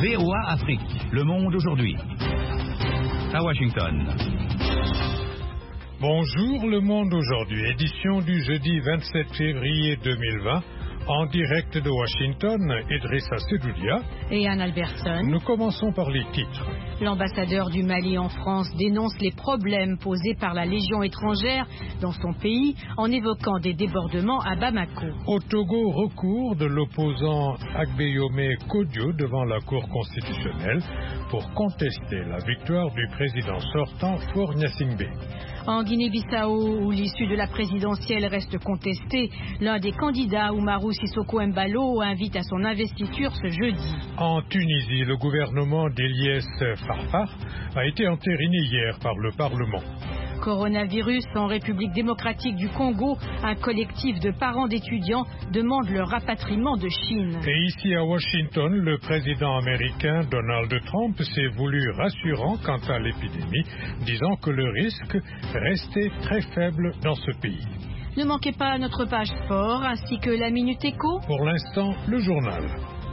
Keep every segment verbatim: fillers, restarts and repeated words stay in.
V O A Afrique, Le Monde aujourd'hui. À Washington. Bonjour Le Monde aujourd'hui, édition du jeudi vingt-sept février deux mille vingt. En direct de Washington, Idrissa Sedoudia et Anne Albertson. Nous commençons par les titres. L'ambassadeur du Mali en France dénonce les problèmes posés par la Légion étrangère dans son pays en évoquant des débordements à Bamako. Au Togo, recours de l'opposant Agbeyome Kodio devant la Cour constitutionnelle pour contester la victoire du président sortant Faure Gnassingbé. En Guinée-Bissau, où l'issue de la présidentielle reste contestée, l'un des candidats, Oumarou Sissoko Embalo, invite à son investiture ce jeudi. En Tunisie, le gouvernement d'Eliès Farfar a été entériné hier par le Parlement. Coronavirus en République démocratique du Congo, un collectif de parents d'étudiants demande le rapatriement de Chine. Et ici à Washington, le président américain Donald Trump s'est voulu rassurant quant à l'épidémie, disant que le risque restait très faible dans ce pays. Ne manquez pas notre page sport ainsi que la Minute Éco. Pour l'instant, le journal.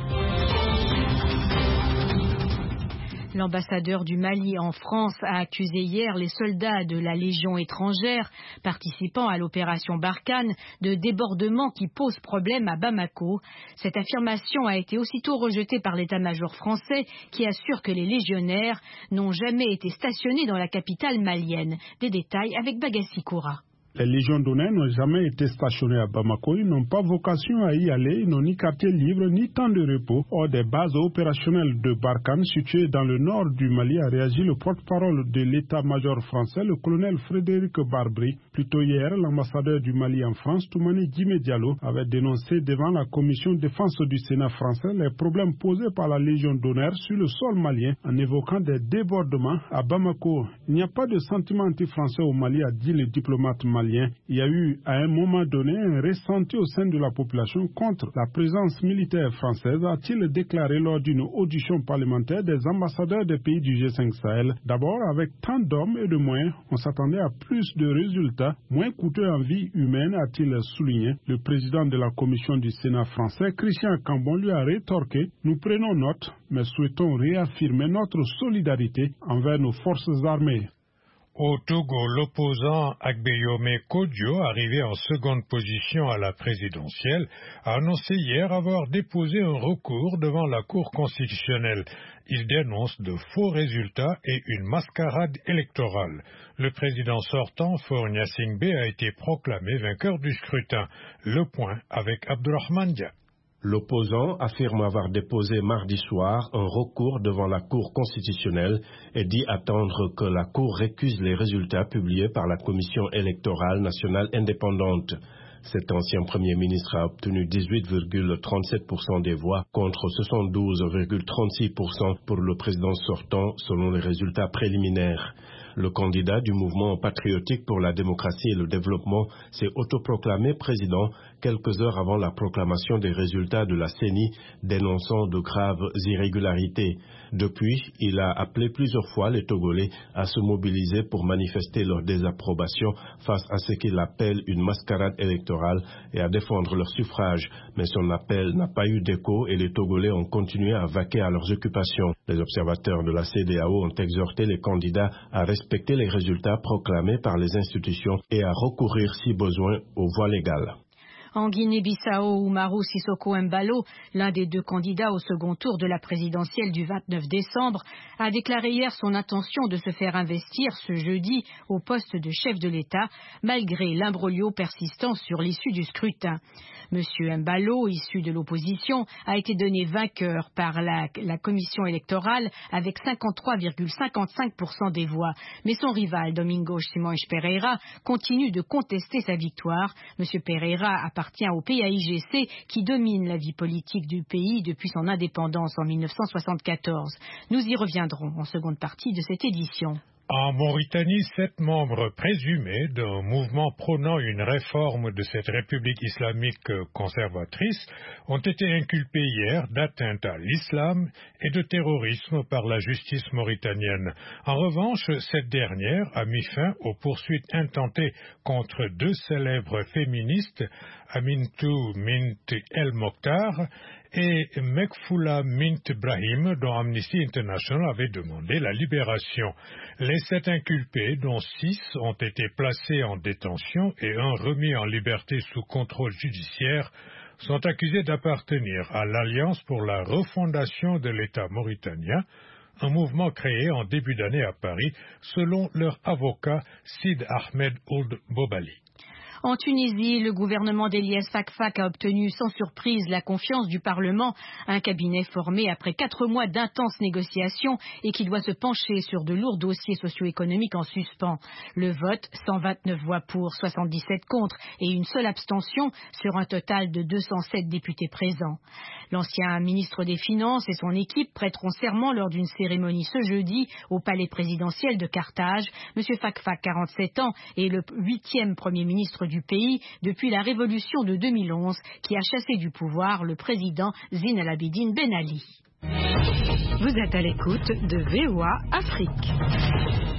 L'ambassadeur du Mali en France a accusé hier les soldats de la Légion étrangère participant à l'opération Barkhane de débordements qui posent problème à Bamako. Cette affirmation a été aussitôt rejetée par l'état-major français qui assure que les légionnaires n'ont jamais été stationnés dans la capitale malienne. Des détails avec Bagassi Koura. Les légions d'honneur n'ont jamais été stationnées à Bamako, ils n'ont pas vocation à y aller, ils n'ont ni quartier libre ni temps de repos. Hors des bases opérationnelles de Barkhane situées dans le nord du Mali a réagi le porte-parole de l'état-major français, le colonel Frédéric Barbry. Plus tôt hier, l'ambassadeur du Mali en France, Toumani Djimé Diallo, avait dénoncé devant la commission défense du Sénat français les problèmes posés par la légion d'honneur sur le sol malien en évoquant des débordements à Bamako. Il n'y a pas de sentiment anti-français au Mali, a dit le diplomate malien. Il y a eu à un moment donné un ressenti au sein de la population contre la présence militaire française, a-t-il déclaré lors d'une audition parlementaire des ambassadeurs des pays du G cinq Sahel. D'abord, avec tant d'hommes et de moyens, on s'attendait à plus de résultats, moins coûteux en vie humaine, a-t-il souligné. Le président de la commission du Sénat français, Christian Cambon, lui a rétorqué « Nous prenons note, mais souhaitons réaffirmer notre solidarité envers nos forces armées ». Au Togo, l'opposant Agbeyome Kodio, arrivé en seconde position à la présidentielle, a annoncé hier avoir déposé un recours devant la Cour constitutionnelle. Il dénonce de faux résultats et une mascarade électorale. Le président sortant, Faure Gnassingbé, a été proclamé vainqueur du scrutin. Le point avec Abdourahmane Dia. L'opposant affirme avoir déposé mardi soir un recours devant la Cour constitutionnelle et dit attendre que la Cour récuse les résultats publiés par la Commission électorale nationale indépendante. Cet ancien Premier ministre a obtenu dix-huit virgule trente-sept pour cent des voix contre soixante-douze virgule trente-six pour cent pour le président sortant selon les résultats préliminaires. Le candidat du mouvement patriotique pour la démocratie et le développement s'est autoproclamé président quelques heures avant la proclamation des résultats de la C E N I, dénonçant de graves irrégularités. Depuis, il a appelé plusieurs fois les Togolais à se mobiliser pour manifester leur désapprobation face à ce qu'il appelle une mascarade électorale et à défendre leur suffrage. Mais son appel n'a pas eu d'écho et les Togolais ont continué à vaquer à leurs occupations. Les observateurs de la C E D A O ont exhorté les candidats à respecter les résultats proclamés par les institutions et à recourir si besoin aux voies légales. En Guinée-Bissau, Oumarou Sissoko Embalo, l'un des deux candidats au second tour de la présidentielle du vingt-neuf décembre, a déclaré hier son intention de se faire investir ce jeudi au poste de chef de l'État, malgré l'imbroglio persistant sur l'issue du scrutin. Monsieur Embalo, issu de l'opposition, a été donné vainqueur par la, la commission électorale avec cinquante-trois virgule cinquante-cinq pour cent des voix. Mais son rival, Domingos Simões Pereira, continue de contester sa victoire. Monsieur Pereira appartient au P A I G C qui domine la vie politique du pays depuis son indépendance en mille neuf cent soixante-quatorze. Nous y reviendrons en seconde partie de cette édition. En Mauritanie, sept membres présumés d'un mouvement prônant une réforme de cette république islamique conservatrice ont été inculpés hier d'atteinte à l'islam et de terrorisme par la justice mauritanienne. En revanche, cette dernière a mis fin aux poursuites intentées contre deux célèbres féministes, Amintou Mint El Mokhtar et Mekfoula Mint Brahim, dont Amnesty International avait demandé la libération. Les sept inculpés, dont six ont été placés en détention et un remis en liberté sous contrôle judiciaire, sont accusés d'appartenir à l'Alliance pour la refondation de l'État mauritanien, un mouvement créé en début d'année à Paris, selon leur avocat Sid Ahmed Ould Bobali. En Tunisie, le gouvernement d'Eliès Fakfak a obtenu sans surprise la confiance du Parlement, un cabinet formé après quatre mois d'intenses négociations et qui doit se pencher sur de lourds dossiers socio-économiques en suspens. Le vote, cent vingt-neuf voix pour, soixante-dix-sept contre et une seule abstention sur un total de deux cent sept députés présents. L'ancien ministre des Finances et son équipe prêteront serment lors d'une cérémonie ce jeudi au palais présidentiel de Carthage. Monsieur Fakfak, quarante-sept ans, est le huitième premier ministre du pays depuis la révolution de deux mille onze qui a chassé du pouvoir le président Zine El Abidine Ben Ali. Vous êtes à l'écoute de V O A Afrique.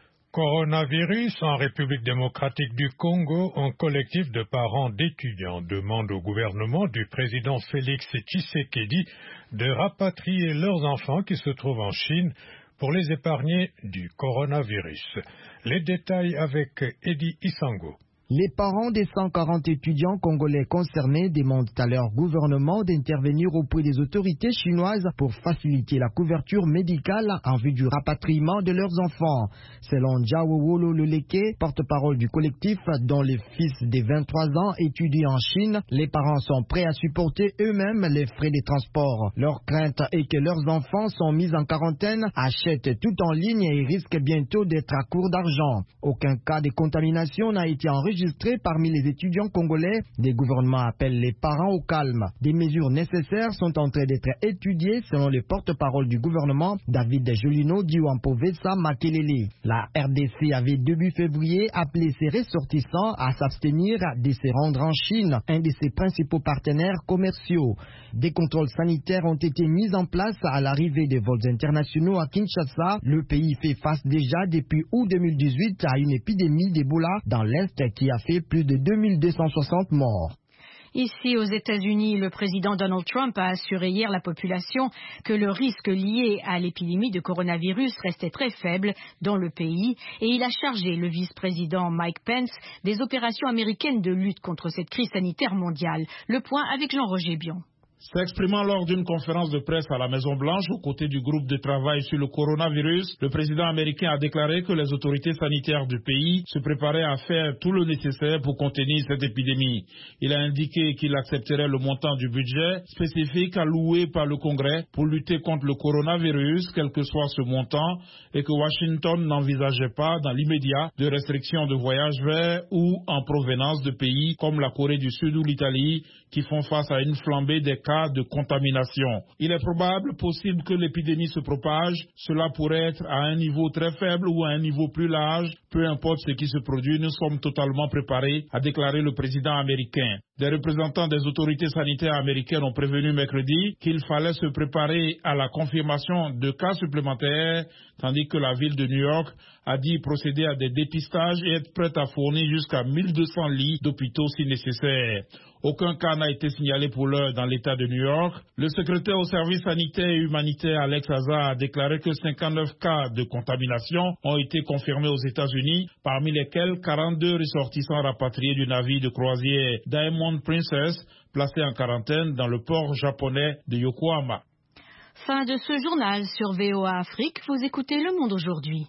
Coronavirus en République démocratique du Congo, un collectif de parents d'étudiants demande au gouvernement du président Félix Tshisekedi de rapatrier leurs enfants qui se trouvent en Chine pour les épargner du coronavirus. Les détails avec Eddie Isango. Les parents des cent quarante étudiants congolais concernés demandent à leur gouvernement d'intervenir auprès des autorités chinoises pour faciliter la couverture médicale en vue du rapatriement de leurs enfants. Selon Jiawowolo Leleke, porte-parole du collectif dont les fils des vingt-trois ans étudient en Chine, les parents sont prêts à supporter eux-mêmes les frais de transport. Leur crainte est que leurs enfants sont mis en quarantaine, achètent tout en ligne et risquent bientôt d'être à court d'argent. Aucun cas de contamination n'a été enregistré parmi les étudiants congolais. Des gouvernements appellent les parents au calme. Des mesures nécessaires sont en train d'être étudiées selon le porte-parole du gouvernement, David Jolino Diwampovesa Makelele. La R D C avait début février appelé ses ressortissants à s'abstenir de se rendre en Chine, un de ses principaux partenaires commerciaux. Des contrôles sanitaires ont été mis en place à l'arrivée des vols internationaux à Kinshasa. Le pays fait face déjà depuis août deux mille dix-huit à une épidémie d'Ebola dans l'Est qui a fait plus de deux mille deux cent soixante morts. Ici, aux États-Unis, le président Donald Trump a assuré hier la population que le risque lié à l'épidémie de coronavirus restait très faible dans le pays et il a chargé le vice-président Mike Pence des opérations américaines de lutte contre cette crise sanitaire mondiale. Le point avec Jean-Roger Bion. S'exprimant lors d'une conférence de presse à la Maison-Blanche aux côtés du groupe de travail sur le coronavirus, le président américain a déclaré que les autorités sanitaires du pays se préparaient à faire tout le nécessaire pour contenir cette épidémie. Il a indiqué qu'il accepterait le montant du budget spécifique alloué par le Congrès pour lutter contre le coronavirus, quel que soit ce montant, et que Washington n'envisageait pas dans l'immédiat de restrictions de voyage vers ou en provenance de pays comme la Corée du Sud ou l'Italie qui font face à une flambée des cas de contamination. Il est probable, possible que l'épidémie se propage. Cela pourrait être à un niveau très faible ou à un niveau plus large. Peu importe ce qui se produit, nous sommes totalement préparés, a déclaré le président américain. Des représentants des autorités sanitaires américaines ont prévenu mercredi qu'il fallait se préparer à la confirmation de cas supplémentaires, tandis que la ville de New York a dit procéder à des dépistages et être prête à fournir jusqu'à mille deux cents lits d'hôpitaux si nécessaire. Aucun cas n'a été signalé pour l'heure dans l'État de New York. Le secrétaire au service sanitaire et humanitaire Alex Azar a déclaré que cinquante-neuf cas de contamination ont été confirmés aux États-Unis, parmi lesquels quarante-deux ressortissants rapatriés du navire de croisière Diamond Princess, placé en quarantaine dans le port japonais de Yokohama. Fin de ce journal sur V O A Afrique. Vous écoutez Le Monde aujourd'hui.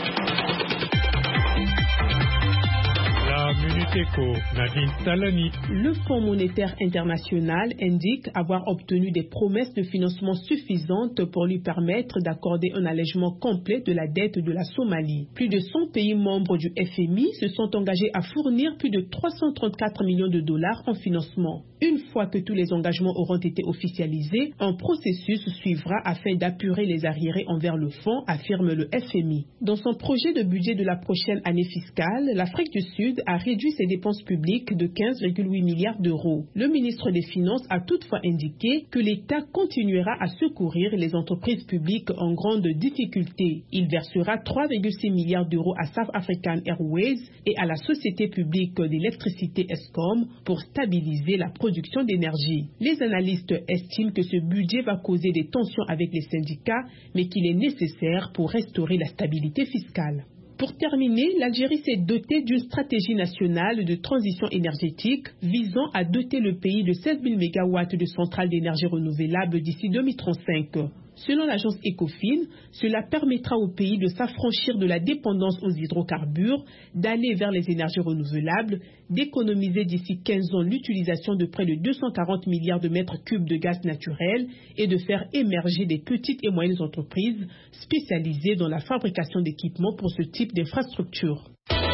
Éco, Nadine Talani. Le Fonds monétaire international indique avoir obtenu des promesses de financement suffisantes pour lui permettre d'accorder un allègement complet de la dette de la Somalie. Plus de cent pays membres du F M I se sont engagés à fournir plus de trois cent trente-quatre millions de dollars en financement. Une fois que tous les engagements auront été officialisés, un processus suivra afin d'apurer les arriérés envers le fonds, affirme le F M I. Dans son projet de budget de la prochaine année fiscale, l'Afrique du Sud a réduit ses ses dépenses publiques de quinze virgule huit milliards d'euros. Le ministre des Finances a toutefois indiqué que l'État continuera à secourir les entreprises publiques en grande difficulté. Il versera trois virgule six milliards d'euros à South African Airways et à la société publique d'électricité Eskom pour stabiliser la production d'énergie. Les analystes estiment que ce budget va causer des tensions avec les syndicats, mais qu'il est nécessaire pour restaurer la stabilité fiscale. Pour terminer, l'Algérie s'est dotée d'une stratégie nationale de transition énergétique visant à doter le pays de seize mille mégawatts de centrales d'énergie renouvelable d'ici deux mille trente-cinq. Selon l'agence Ecofin, cela permettra au pays de s'affranchir de la dépendance aux hydrocarbures, d'aller vers les énergies renouvelables, d'économiser d'ici quinze ans l'utilisation de près de deux cent quarante milliards de mètres cubes de gaz naturel et de faire émerger des petites et moyennes entreprises spécialisées dans la fabrication d'équipements pour ce type d'infrastructure.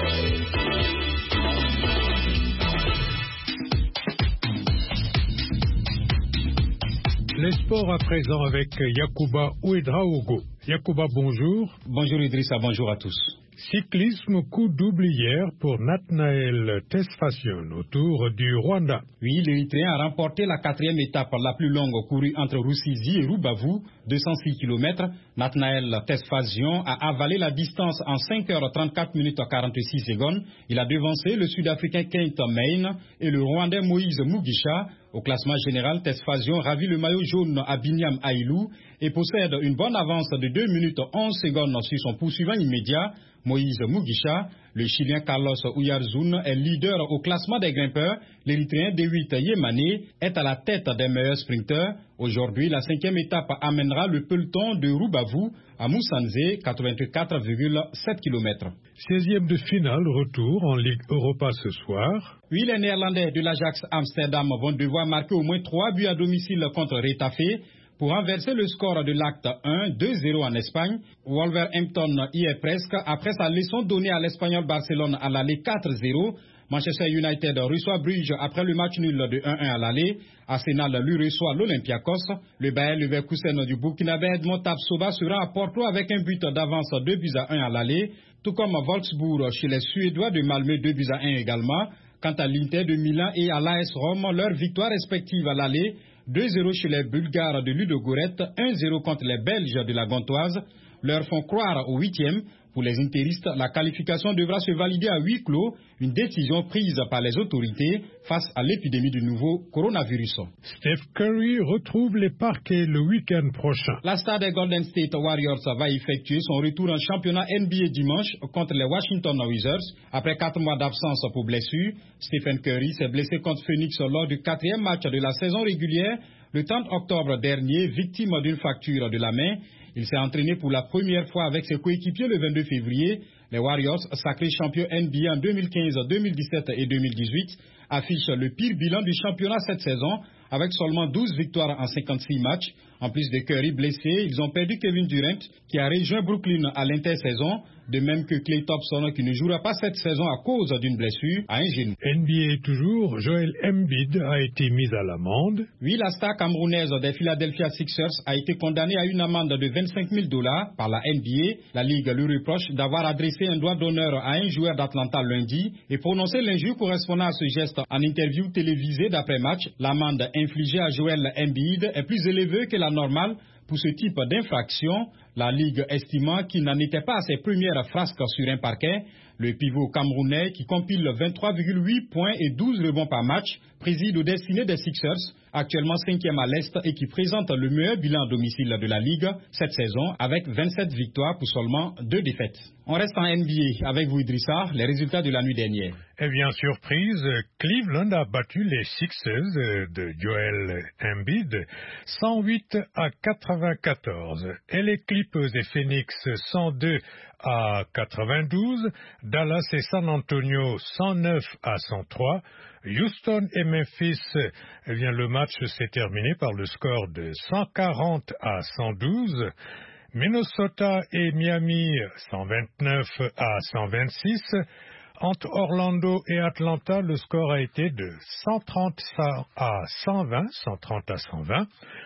Les sports à présent avec Yacouba Ouedraogo. Yacouba, bonjour. Bonjour Idrissa, bonjour à tous. Cyclisme, coup double hier pour Nathanaël Tesfazion autour du Rwanda. Oui, l'Érythréen a remporté la quatrième étape la plus longue courue entre Rusizi et Rubavu, deux cent six kilomètres. Nathanaël Tesfazion a avalé la distance en cinq heures trente-quatre minutes quarante-six secondes. Il a devancé le Sud-Africain Kent Main et le Rwandais Moïse Mugisha. Au classement général, Tesfazion ravit le maillot jaune à Binyam Aïlou et possède une bonne avance de deux minutes onze secondes sur son poursuivant immédiat, Moïse Mugisha. Le Chilien Carlos Oyarzun est leader au classement des grimpeurs. L'Érythréen D huit Yemane est à la tête des meilleurs sprinteurs. Aujourd'hui, la cinquième étape amènera le peloton de Rubavu à Moussanzé, quatre-vingt-quatre virgule sept kilomètres. seizième de finale, retour en Ligue Europa ce soir. Oui, les Néerlandais de l'Ajax Amsterdam vont devoir marquer au moins trois buts à domicile contre Retafe pour renverser le score de l'acte un, deux zéro en Espagne. Wolverhampton y est presque après sa leçon donnée à l'Espagnol Barcelone à l'aller quatre zéro. Manchester United reçoit Bruges après le match nul de un un à l'aller. Arsenal lui reçoit l'Olympiakos. Le Bayer Leverkusen du Burkinabé Edmond Tapsoba sera à Porto avec un but d'avance deux buts à un à l'aller, tout comme Wolfsburg chez les Suédois de Malmö deux buts à un également. Quant à l'Inter de Milan et à l'A S Rome, leur victoire respective à l'aller, deux zéro chez les Bulgares de Ludogorets, un zéro contre les Belges de la Gantoise, leur font croire au huitième. Pour les interistes, la qualification devra se valider à huis clos, une décision prise par les autorités face à l'épidémie du nouveau coronavirus. Steph Curry retrouve les parquets le week-end prochain. La star des Golden State Warriors va effectuer son retour en championnat N B A dimanche contre les Washington Wizards. Après quatre mois d'absence pour blessure, Stephen Curry s'est blessé contre Phoenix lors du quatrième match de la saison régulière le trente octobre dernier, victime d'une fracture de la main. Il s'est entraîné pour la première fois avec ses coéquipiers le vingt-deux février. Les Warriors, sacrés champions N B A en deux mille quinze, deux mille dix-sept et deux mille dix-huit, affichent le pire bilan du championnat cette saison avec seulement douze victoires en cinquante-six matchs. En plus de Curry blessé, ils ont perdu Kevin Durant qui a rejoint Brooklyn à l'intersaison, de même que Klay Thompson qui ne jouera pas cette saison à cause d'une blessure à un genou. N B A toujours, Joel Embiid a été mis à l'amende. Oui, la star camerounaise des Philadelphia Sixers a été condamnée à une amende de vingt-cinq mille dollars par la N B A. La Ligue lui reproche d'avoir adressé un doigt d'honneur à un joueur d'Atlanta lundi et prononcé l'injure correspondant à ce geste en interview télévisée d'après-match. L'amende infligée à Joel Embiid est plus élevée que la normale pour ce type d'infraction, la Ligue estimant qu'il n'en était pas à ses premières frasques sur un parquet. Le pivot camerounais, qui compile vingt-trois virgule huit points et douze rebonds par match, préside aux destinées des Sixers, actuellement cinquième à l'Est et qui présente le meilleur bilan à domicile de la Ligue cette saison avec vingt-sept victoires pour seulement deux défaites. On reste en N B A avec vous Idrissa, les résultats de la nuit dernière. Eh bien, surprise, Cleveland a battu les Sixers de Joel Embiid cent huit à quatre-vingt-quatorze et les Clippers et Phoenix cent deux à quatre-vingt-douze, Dallas et San Antonio cent neuf à cent trois, Houston et Memphis, eh bien, le match s'est terminé par le score de cent quarante à cent douze, Minnesota et Miami cent vingt-neuf à cent vingt-six, entre Orlando et Atlanta, le score a été de cent trente à cent vingt, cent trente à cent vingt.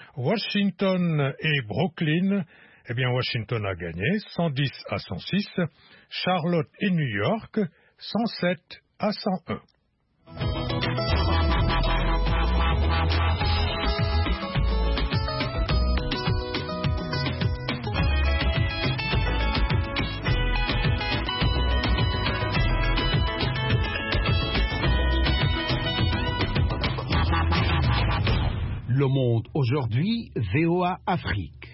Washington et Brooklyn, eh bien Washington a gagné cent dix à cent six. Charlotte et New York, cent sept à cent un. Monde aujourd'hui, V O A Afrique.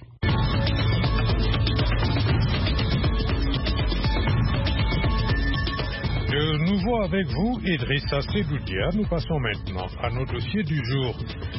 De nouveau avec vous, Idrissa Sedoudia, nous passons maintenant à nos dossiers du jour.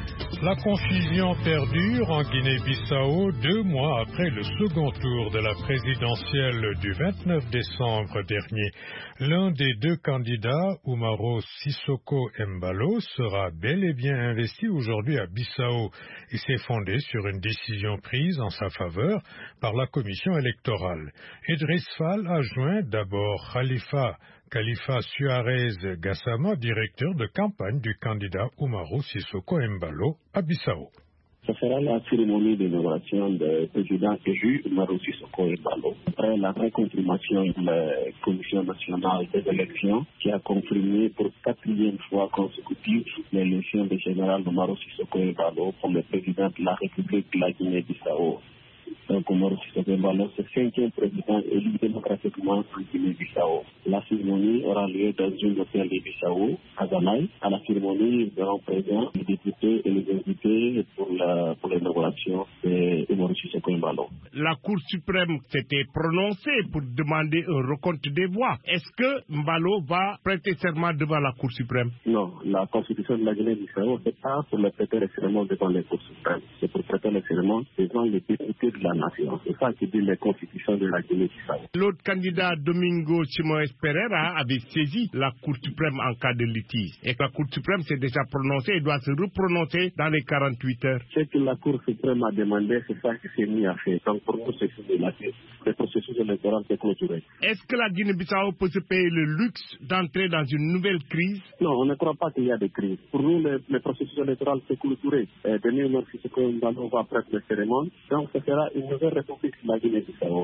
La confusion perdure en Guinée-Bissau deux mois après le second tour de la présidentielle du vingt-neuf décembre dernier. L'un des deux candidats, Umaro Sissoko Embalo, sera bel et bien investi aujourd'hui à Bissau et s'est fondé sur une décision prise en sa faveur par la commission électorale. Idriss Fall a joint d'abord Khalifa Khalifa Suarez Gassama, directeur de campagne du candidat Umaro Sissoko Embalo à Bissau. Ce sera la cérémonie d'inauguration du président élu Umaro Sissoko Embalo. Après la reconfirmation de la Commission nationale des élections qui a confirmé pour quatrième fois consécutive l'élection du général Umaro Sissoko Embalo comme le président de la République de la Guinée-Bissau. Donc, Umaro Sissoko Embalo, c'est le cinquième président élu démocratiquement en Guinée-Bissau. La cérémonie aura lieu dans un hôtel de Bissau, à Zanaï. À la cérémonie, seront présents les députés et les invités pour la pour l'inauguration de Umaro Sissoko Embalo. La Cour suprême s'était prononcée pour demander un recompte des voix. Est-ce que Mbalo va prêter serment devant la Cour suprême? Non, la Constitution de la Guinée-Bissau, c'est pas pour le prêter le serment devant la Cour suprême. C'est pour prêter le serment devant les députés de la nation. C'est ça qui dit la Constitution de la Guinée-Bissau. L'autre candidat, Domingo Simoes Pereira, avait saisi la Cour suprême en cas de litige. Et la Cour suprême s'est déjà prononcée et doit se reprononcer dans les quarante-huit heures. Ce que la Cour suprême a demandé, c'est ça qui s'est mis à faire. Donc pour nous, c'est le processus électoral est clôturé. Est-ce que la Guinée-Bissau peut se payer le luxe d'entrer dans une nouvelle crise? Non, on ne croit pas qu'il y a de crise. Pour nous, le, le processus électoral est clôturé. Euh, Denis Umaro Sissoko Embalo va prêter le cérémonie. Donc ce sera une nouvelle république de la Guinée-Bissau.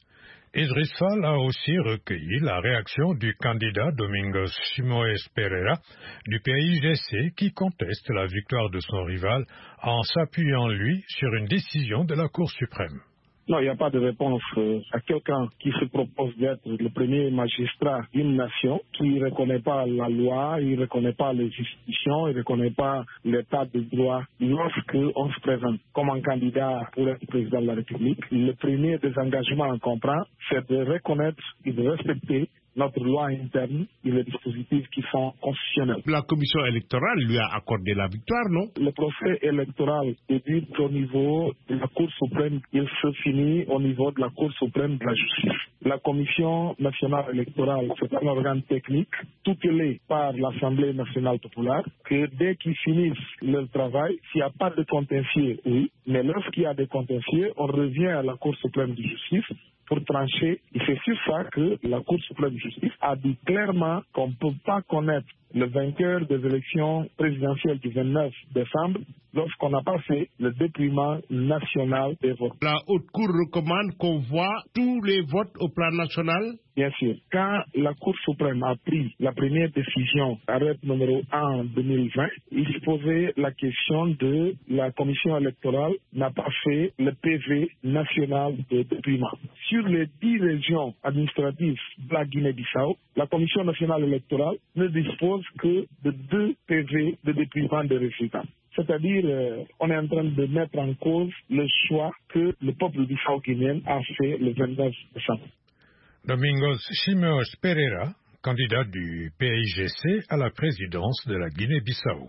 Idriss Fall a aussi recueilli la réaction du candidat Domingos Simoes Pereira du P I G C qui conteste la victoire de son rival en s'appuyant, lui, sur une décision de la Cour suprême. Non, il n'y a pas de réponse euh, à quelqu'un qui se propose d'être le premier magistrat d'une nation, qui ne reconnaît pas la loi, il ne reconnaît pas les institutions, il ne reconnaît pas l'état de droit. Lorsqu'on se présente comme un candidat pour être président de la République, le premier des engagements qu'on prend, c'est de reconnaître et de respecter notre loi interne et les dispositifs qui sont constitutionnels. La commission électorale lui a accordé la victoire, non? Le procès électoral débute au niveau de la Cour suprême, il se finit au niveau de la Cour suprême de la justice. La commission nationale électorale, c'est un organe technique, tutelé par l'Assemblée nationale populaire, que dès qu'ils finissent leur travail, s'il n'y a pas de contentieux, oui, mais lorsqu'il y a des contentieux, on revient à la Cour suprême de justice pour trancher. Et c'est sur ça que la Cour suprême de justice a dit clairement qu'on ne peut pas connaître le vainqueur des élections présidentielles du vingt-neuf décembre lorsqu'on n'a pas fait le dépouillement national des votes. La Haute Cour recommande qu'on voit tous les votes au plan national? Bien sûr. Quand la Cour suprême a pris la première décision, arrêt numéro un deux mille vingt, il se posait la question de la commission électorale n'a pas fait le P V national de dépouillement. Sur les dix régions administratives de la Guinée-Bissau, la commission nationale électorale ne dispose que de deux P V de dépouillement des résultats. C'est-à-dire, euh, on est en train de mettre en cause le choix que le peuple bissau-guinéen a fait le vingt-neuf décembre. Domingos Simoes Pereira, candidat du P I G C à la présidence de la Guinée-Bissau.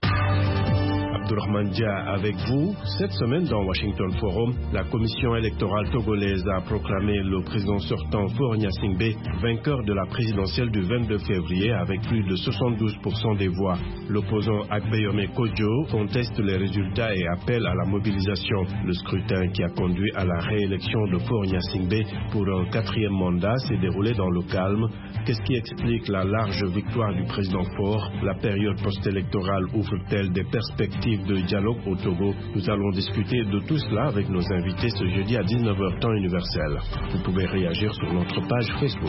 Abdourahmane Dia avec vous. Cette semaine dans Washington Forum, la commission électorale togolaise a proclamé le président sortant Faure Gnassingbé vainqueur de la présidentielle du vingt-deux février avec plus de soixante-douze pour cent des voix. L'opposant Agbeyome Kodjo conteste les résultats et appelle à la mobilisation. Le scrutin qui a conduit à la réélection de Faure Gnassingbé pour un quatrième mandat s'est déroulé dans le calme. Qu'est-ce qui explique la large victoire du président Faure? La période post-électorale ouvre-t-elle des perspectives de dialogue au Togo? Nous allons discuter de tout cela avec nos invités ce jeudi à dix-neuf heures temps universel. Vous pouvez réagir sur notre page Facebook.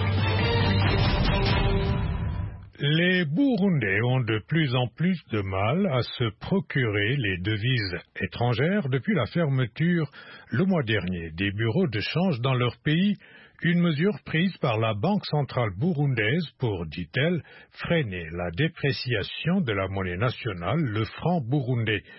Les Burundais ont de plus en plus de mal à se procurer les devises étrangères depuis la fermeture le mois dernier des bureaux de change dans leur pays, une mesure prise par la Banque centrale burundaise pour, dit-elle, freiner la dépréciation de la monnaie nationale, le franc burundais.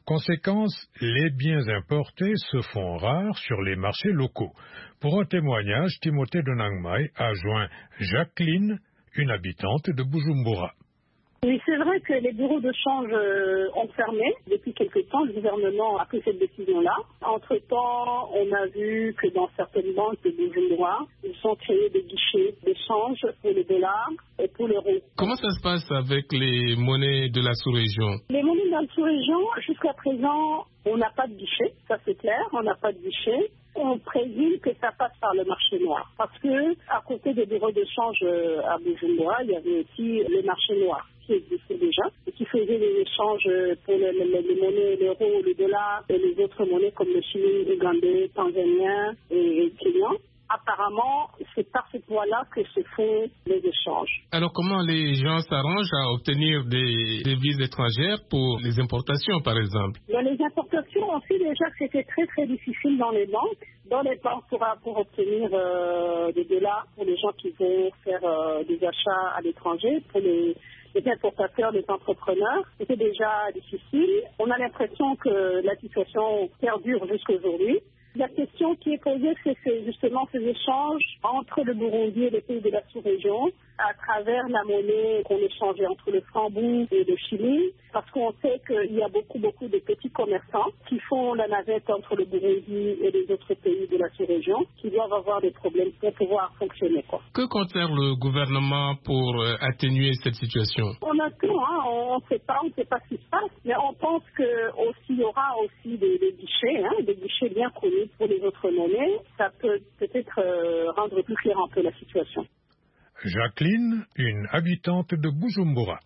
Conséquence, les biens importés se font rares sur les marchés locaux. Pour un témoignage, Timothée de Nangmai a joint Jacqueline, une habitante de Bujumbura. Oui, c'est vrai que les bureaux de change euh, ont fermé depuis quelque temps. Le gouvernement a pris cette décision-là. Entre-temps, on a vu que dans certaines banques de Bujumbura, ils ont créé des guichets d'échange pour les dollars et pour l'euro. Comment ça se passe avec les monnaies de la sous-région? Les monnaies de la sous-région, jusqu'à présent, on n'a pas de guichet, ça c'est clair, on n'a pas de guichet. On présume que ça passe par le marché noir. Parce que, à côté des bureaux de change à Bujumbura, il y avait aussi les marchés noirs qui existaient déjà et qui faisaient des échanges pour les, les, les monnaies, l'euro, le dollar et les autres monnaies comme le shilling ougandais, tanzanien et, et kenyan. Apparemment, c'est par cette voie-là que se font les échanges. Alors, comment les gens s'arrangent à obtenir des devises étrangères pour les importations, par exemple? Dans les importations, on sait déjà que c'était très, très difficile dans les banques. Dans les banques, pour, pour obtenir euh, des dollars pour les gens qui vont faire euh, des achats à l'étranger, pour les, les importateurs, les entrepreneurs, c'était déjà difficile. On a l'impression que la situation perdure jusqu'à aujourd'hui. La question qui est posée, c'est justement ces échanges entre le Burundi et les pays de la sous-région à travers la monnaie qu'on échangeait entre le franc-bou et le shilling, parce qu'on sait qu'il y a beaucoup, beaucoup de petits commerçants qui font la navette entre le Burundi et les autres pays de la sous-région, qui doivent avoir des problèmes pour pouvoir fonctionner, quoi. Que compte faire le gouvernement pour euh, atténuer cette situation? On a tout, hein, on ne sait pas, on ne sait pas ce qui se passe, mais on pense qu'il y aura aussi des, des guichets, hein, des guichets bien connus pour les autres monnaies. Ça peut peut-être euh, rendre plus clair un peu la situation. Jacqueline, une habitante de Bujumbura.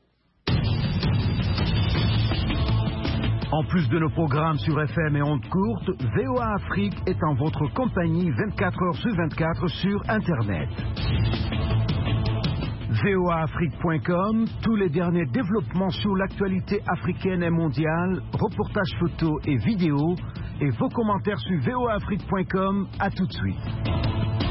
En plus de nos programmes sur F M et ondes courtes, V O A Afrique est en votre compagnie vingt-quatre heures sur vingt-quatre sur Internet. V O A Afrique point com, tous les derniers développements sur l'actualité africaine et mondiale, reportages photos et vidéos, et vos commentaires sur V O A Afrique point com. À tout de suite.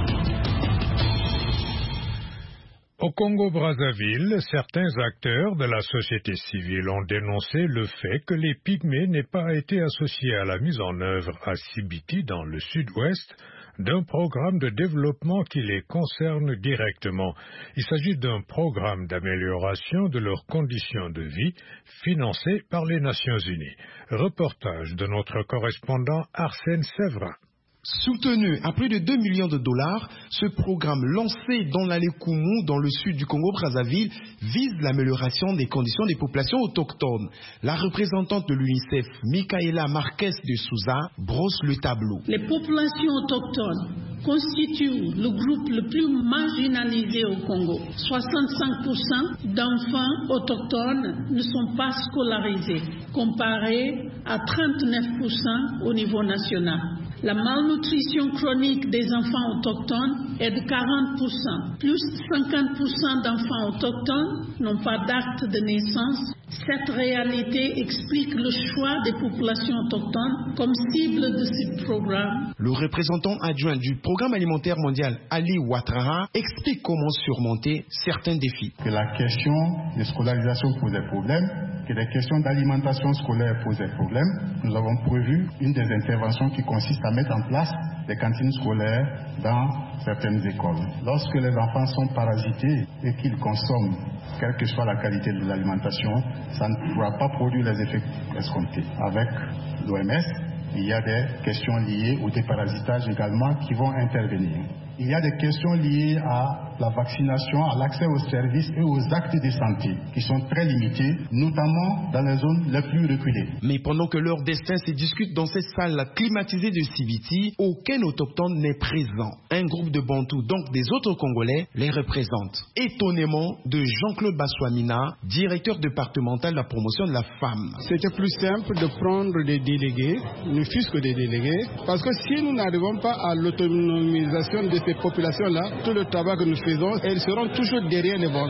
Au Congo-Brazzaville, certains acteurs de la société civile ont dénoncé le fait que les Pygmées n'aient pas été associés à la mise en œuvre à Sibiti, dans le sud-ouest, d'un programme de développement qui les concerne directement. Il s'agit d'un programme d'amélioration de leurs conditions de vie financé par les Nations Unies. Reportage de notre correspondant Arsène Séverin. Soutenu à plus de deux millions de dollars, ce programme lancé dans l'Alekumu, dans le sud du Congo-Brazzaville, vise l'amélioration des conditions des populations autochtones. La représentante de l'UNICEF, Michaela Marquez de Souza, brosse le tableau. Les populations autochtones constituent le groupe le plus marginalisé au Congo. soixante-cinq pour cent d'enfants autochtones ne sont pas scolarisés, comparé à trente-neuf pour cent au niveau national. La malnutrition chronique des enfants autochtones est de quarante pour cent. Plus cinquante pour cent d'enfants autochtones n'ont pas d'acte de naissance. Cette réalité explique le choix des populations autochtones comme cible de ce programme. Le représentant adjoint du Programme alimentaire mondial, Ali Ouattara, explique comment surmonter certains défis. Que la question de scolarisation pose des problèmes, que les questions d'alimentation scolaire posent des problèmes. Nous avons prévu une des interventions qui consiste à mettre en place des cantines scolaires dans certaines écoles. Lorsque les enfants sont parasités et qu'ils consomment, quelle que soit la qualité de l'alimentation, ça ne pourra pas produire les effets escomptés. Avec l'O M S, il y a des questions liées au déparasitage également qui vont intervenir. Il y a des questions liées à la vaccination, à l'accès aux services et aux actes de santé qui sont très limités, notamment dans les zones les plus reculées. Mais pendant que leur destin se discute dans cette salle climatisée de Sibiti, aucun autochtone n'est présent. Un groupe de Bantous, donc des autres Congolais, les représente. Étonnement de Jean-Claude Baswamina, directeur départemental de la promotion de la femme. C'était plus simple de prendre des délégués, ne fût-ce que des délégués, parce que si nous n'arrivons pas à l'autonomisation de ces populations-là, tout le travail que nous faisons, elles seront toujours derrière les Bantous.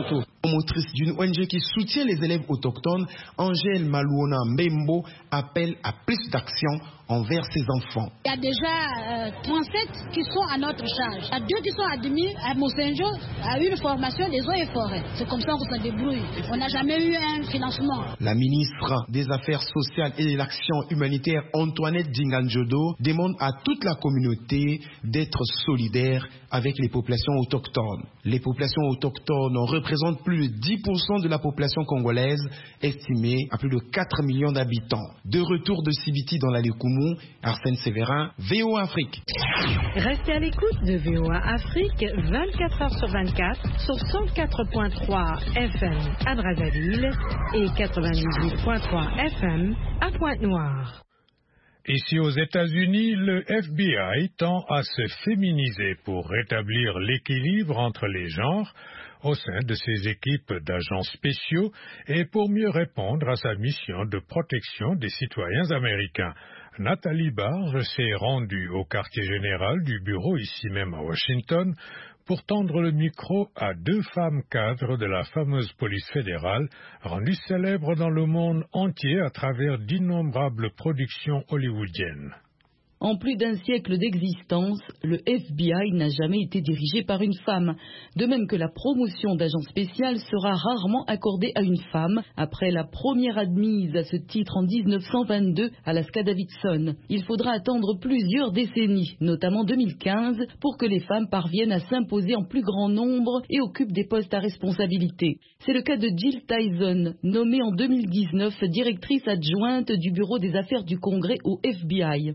Promotrice d'une O N G qui soutient les élèves autochtones, Angèle Malouona Mbembo appelle à plus d'action envers ses enfants. Il y a déjà euh, trente-sept qui sont à notre charge. Il y a deux qui sont admis à Monsenjo à une formation des eaux et forêts. C'est comme ça qu'on se débrouille. On n'a jamais eu un financement. La ministre des Affaires sociales et de l'action humanitaire, Antoinette Dinganjodo, demande à toute la communauté d'être solidaire avec les populations autochtones. Les populations autochtones représentent plus de dix pour cent de la population congolaise, estimée à plus de quatre millions d'habitants. De retour de Sibiti dans la Lékoumou, Arsène Séverin, V O A Afrique. Restez à l'écoute de V O A Afrique vingt-quatre heures sur vingt-quatre sur cent quatre virgule trois F M à Brazzaville et quatre-vingt-dix-huit virgule trois F M à Pointe-Noire. Ici aux États-Unis, le F B I tend à se féminiser pour rétablir l'équilibre entre les genres au sein de ses équipes d'agents spéciaux et pour mieux répondre à sa mission de protection des citoyens américains. Nathalie Barge s'est rendue au quartier général du bureau ici même à Washington pour tendre le micro à deux femmes cadres de la fameuse police fédérale, rendues célèbres dans le monde entier à travers d'innombrables productions hollywoodiennes. En plus d'un siècle d'existence, le F B I n'a jamais été dirigé par une femme, de même que la promotion d'agent spécial sera rarement accordée à une femme, après la première admise à ce titre en dix-neuf cent vingt-deux, Alaska Davidson. Il faudra attendre plusieurs décennies, notamment deux mille quinze, pour que les femmes parviennent à s'imposer en plus grand nombre et occupent des postes à responsabilité. C'est le cas de Jill Tyson, nommée en deux mille dix-neuf directrice adjointe du bureau des affaires du Congrès au F B I.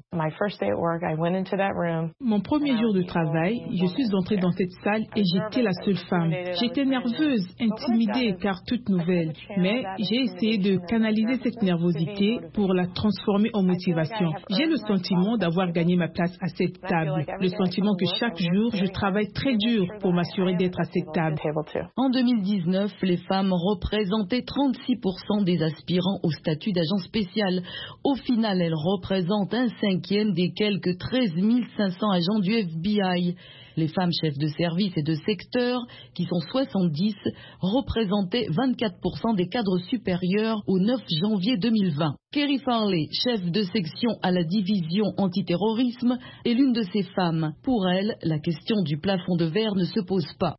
Mon premier jour de travail, je suis entrée dans cette salle et j'étais la seule femme. J'étais nerveuse, intimidée car toute nouvelle. Mais j'ai essayé de canaliser cette nervosité pour la transformer en motivation. J'ai le sentiment d'avoir gagné ma place à cette table. Le sentiment que chaque jour, je travaille très dur pour m'assurer d'être à cette table. En deux mille dix-neuf, les femmes représentaient trente-six pour cent des aspirants au statut d'agent spécial. Au final, elles représentent un cinquième des quelques treize mille cinq cents agents du F B I. Les femmes chefs de service et de secteur, qui sont soixante-dix, représentaient vingt-quatre pour cent des cadres supérieurs au neuf janvier deux mille vingt. Kerry Farley, chef de section à la division antiterrorisme, est l'une de ces femmes. Pour elle, la question du plafond de verre ne se pose pas.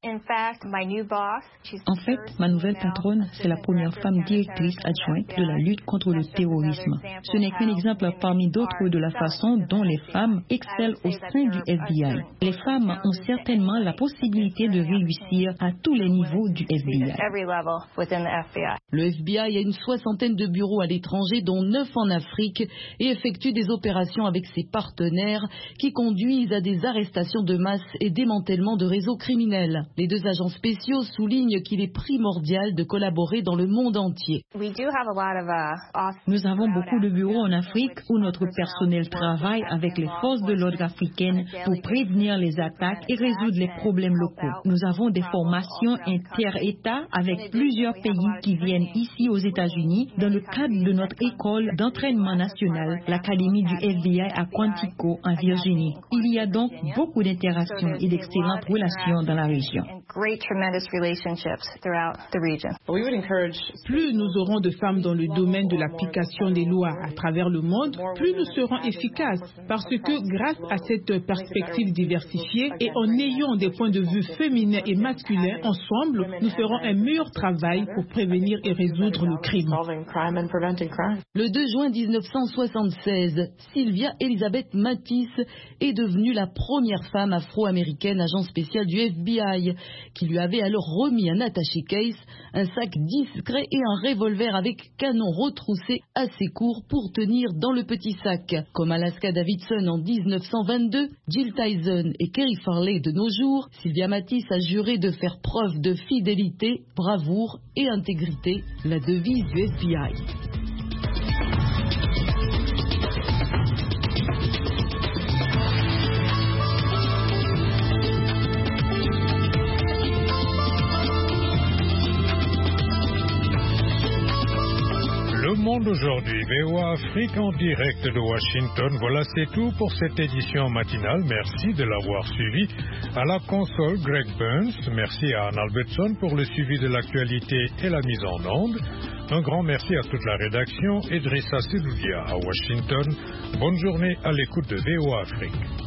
En fait, ma nouvelle patronne, c'est la première femme directrice adjointe de la lutte contre le terrorisme. Ce n'est qu'un exemple parmi d'autres de la façon dont les femmes excellent au sein du F B I. Les femmes ont certainement la possibilité de réussir à tous les niveaux du F B I. Le F B I a une soixantaine de bureaux à l'étranger, dont neuf en Afrique, et effectue des opérations avec ses partenaires qui conduisent à des arrestations de masse et démantèlement de réseaux criminels. Les deux agents spéciaux soulignent qu'il est primordial de collaborer dans le monde entier. Nous avons beaucoup de bureaux en Afrique où notre personnel travaille avec les forces de l'ordre africaines pour prévenir les attaques et résoudre les problèmes locaux. Nous avons des formations inter-États avec plusieurs pays qui viennent ici aux États-Unis dans le cadre de notre école d'entraînement national, l'Académie du F B I à Quantico, en Virginie. Il y a donc beaucoup d'interactions et d'excellentes relations dans la région. Plus nous aurons de femmes dans le domaine de l'application des lois à travers le monde, plus nous serons efficaces. Parce que grâce à cette perspective diversifiée et en ayant des points de vue féminins et masculins ensemble, nous ferons un meilleur travail pour prévenir et résoudre le crime. Le deux juin mille neuf cent soixante-seize, Sylvia Elizabeth Matisse est devenue la première femme afro-américaine agent spécial du F B I, qui lui avait alors remis un attaché case, un sac discret et un revolver avec canon retroussé assez court pour tenir dans le petit sac. Comme Alaska Davidson en dix-neuf cent vingt-deux, Jill Tyson et Kerry Farley de nos jours, Sylvia Matisse a juré de faire preuve de fidélité, bravoure et intégrité, la devise du F B I. Le monde aujourd'hui. V O A Afrique en direct de Washington. Voilà, c'est tout pour cette édition matinale. Merci de l'avoir suivi. À la console, Greg Burns. Merci à Anne Albertson pour le suivi de l'actualité et la mise en onde. Un grand merci à toute la rédaction et Drissa Sedoudia à Washington. Bonne journée à l'écoute de V O A Afrique.